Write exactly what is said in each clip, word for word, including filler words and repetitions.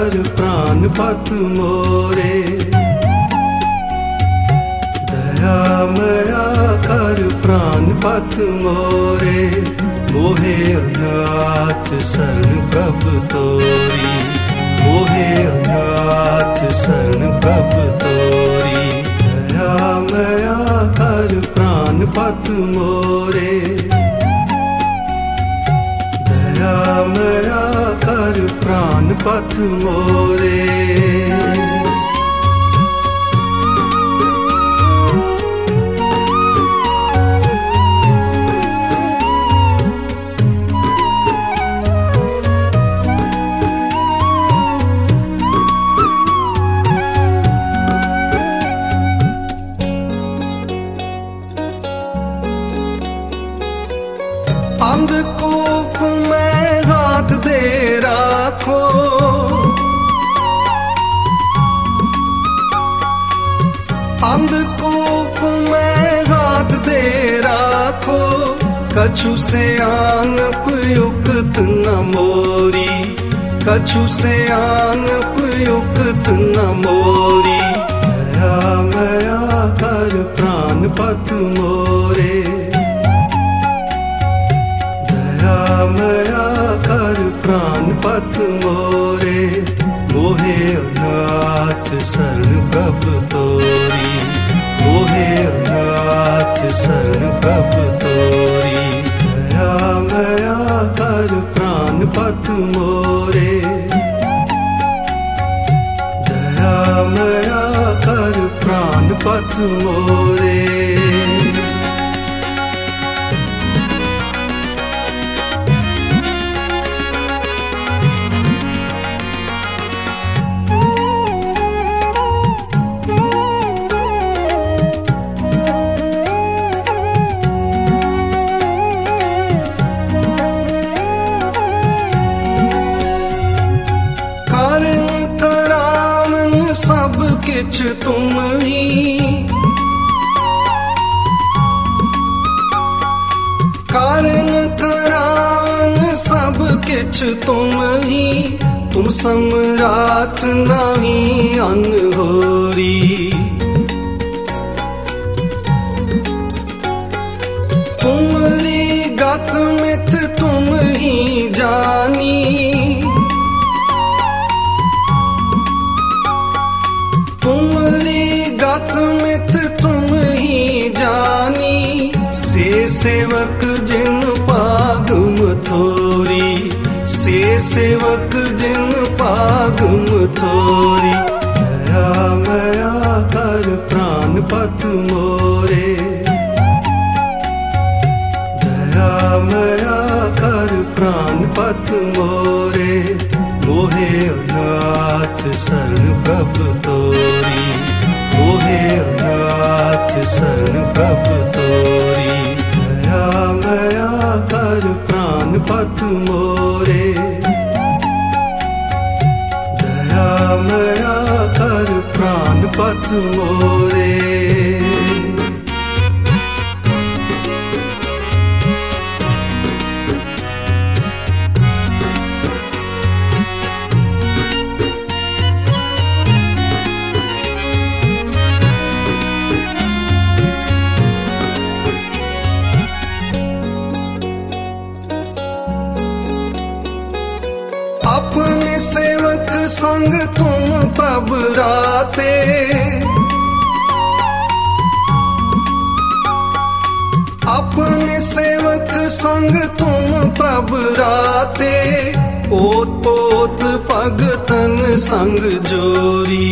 कर प्राण पथ मोरे। दयामया कर प्राण पथ मोरे, मोहे अनाथ शरण प्रभु तोरी। मोहे अनाथ शरण प्रभु तोरी। दयामया कर प्राण पथ मोरे। दयामया कर प्राण पथ मोरे। अंधकूप में हाथ दे राखो, अंधकूप में हाथ दे राखो, कछु से आन उपयुक्त न मोरी। कछु से आन उपयुक्त न मोरी। दयामया कर प्राण पथ मोरे। दयामया कर प्राण पथ मोरे, मोहे अनाथ शरण प्रभु तोरी। मोहे अनाथ शरण प्रभु तोरी। दयामया कर प्राण पथ मोरे। दयामया कर प्राण पथ मोरे। सब किछ तुम ही, कारण करावन सब किछ तुम ही। तुम सम्राट नहीं अनहोरी। तुमरी गत मिथ तुम ही जानी। तुमरी गत मिथ तुम ही जानी। से सेवक जिन पागुम थोरी। से सेवक जिन पागुम थोरी। दयामया कर प्राण पथ मोरे। दयामया कर प्राण पथ मोरे, मोहे अनाथ शरण प्रभु तोरी। मोहे अनाथ शरण प्रभु तोरी। दयामया कर प्राण पथ मोरे। दयामया कर प्राण पथ मोरे। अपने सेवक संग तुम प्रभु राते। अपने सेवक संग तुम प्रभु राते। ओत पोत भगतन संग जोरी।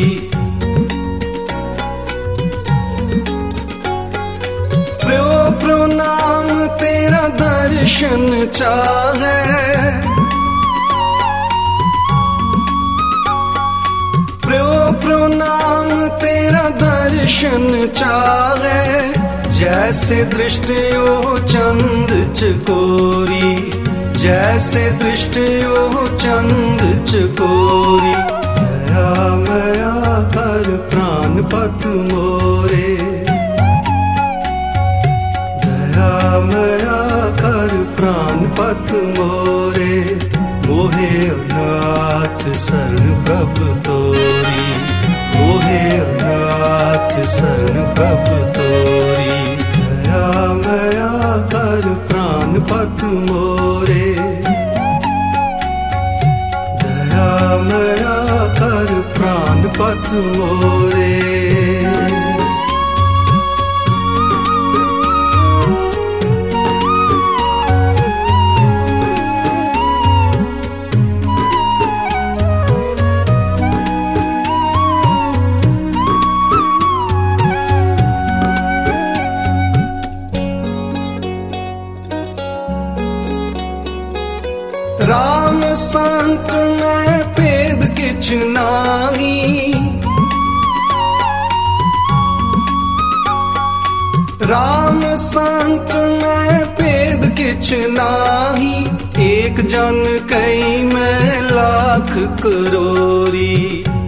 प्रो प्रो नाम तेरा दर्शन चाहे। प्रो नाम तेरा दर्शन चाहे। जैसे दृष्टि ओ चंद चकोरी। जैसे दृष्टि ओ चंद चकोरी। दयामया कर प्राण पथ मोरे। दयामया कर प्राण पथ मोरे, मोहे अनाथ शरण प्रभु तोरी, मोहे अनाथ शरण प्रभु तोरी। दया मया कर प्राण पत मोरे, दया मया कर प्राण पत मोरे। राम संत मैं भेद किछ नाही, राम संत मैं भेद किछ नाही। एक जन कई मैं लाख करोरी,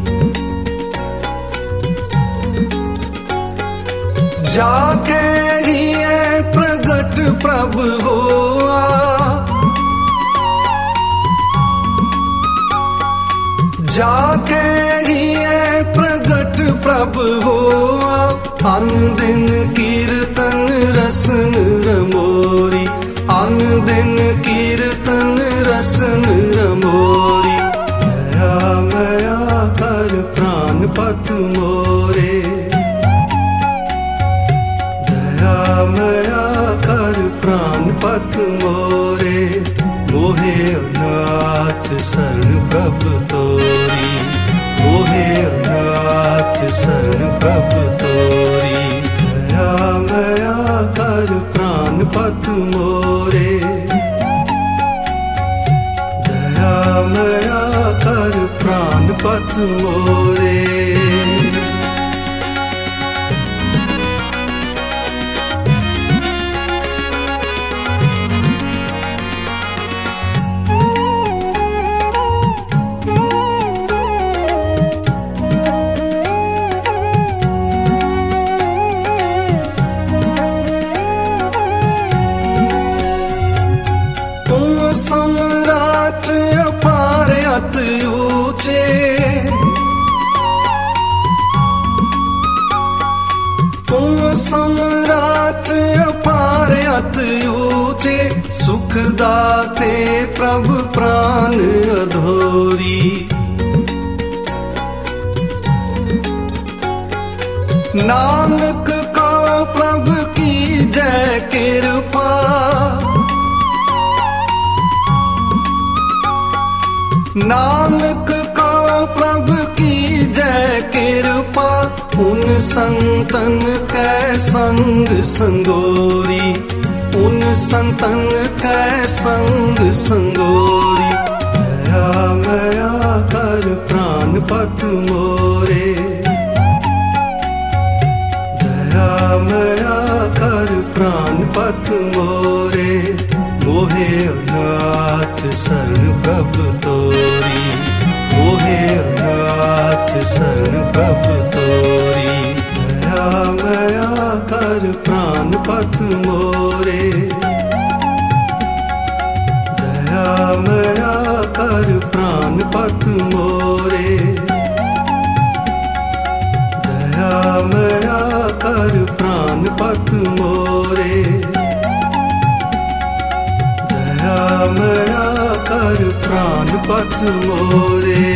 जाके ही है प्रगट प्रभु होआ, जाके ही है प्रगट प्रभु होआ। अन दिन कीर्तन रसन रमोरी, अन दिन कीर्तन रसन रमोरी। दया मया कर प्राण पत मोरे, दया मया कर प्राण पत मोरे। मोहे अनाथ शरण प्रभु तोरी, मोहे अनाथ शरण प्रभु तोरी। दया मया कर प्राण पत मोरे, दया मया कर प्राण पत मोरे। सम्राट अपार अति ऊंचे, तुम सम्राट अपार अति ऊंचे। सुख दाते प्रभु प्राण अधोरी, नानक का प्रभु की जय कृपा, नानक का प्रभु की जय कृपा। उन संतन कै संग संगोरी, उन संतन कै संग संगोरी। दया मया कर प्राण पत मोरे, दया मया कर प्राण पत मोरे। मोहे अनाथ शरण प्रभु तोरी, मोहे अनाथ शरण प्रभु तोरी। दया मया कर प्राण पत मोरे, दया मया कर प्राण पत मोरे। दया मया कर प्राण पत मोरे, दया मया कर प्राण पत मोरे।